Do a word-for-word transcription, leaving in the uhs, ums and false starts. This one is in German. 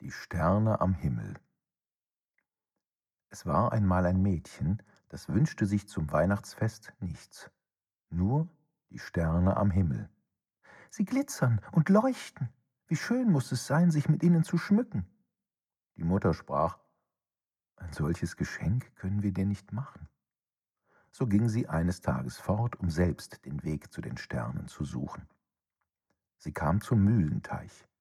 Die Sterne am Himmel. Es war einmal ein Mädchen, das wünschte sich zum Weihnachtsfest nichts, nur die Sterne am Himmel. Sie glitzern und leuchten. Wie schön muß es sein, sich mit ihnen zu schmücken. Die Mutter sprach: Ein solches Geschenk können wir dir nicht machen. So ging sie eines Tages fort, um selbst den Weg zu den Sternen zu suchen. Sie kam zum Mühlenteich.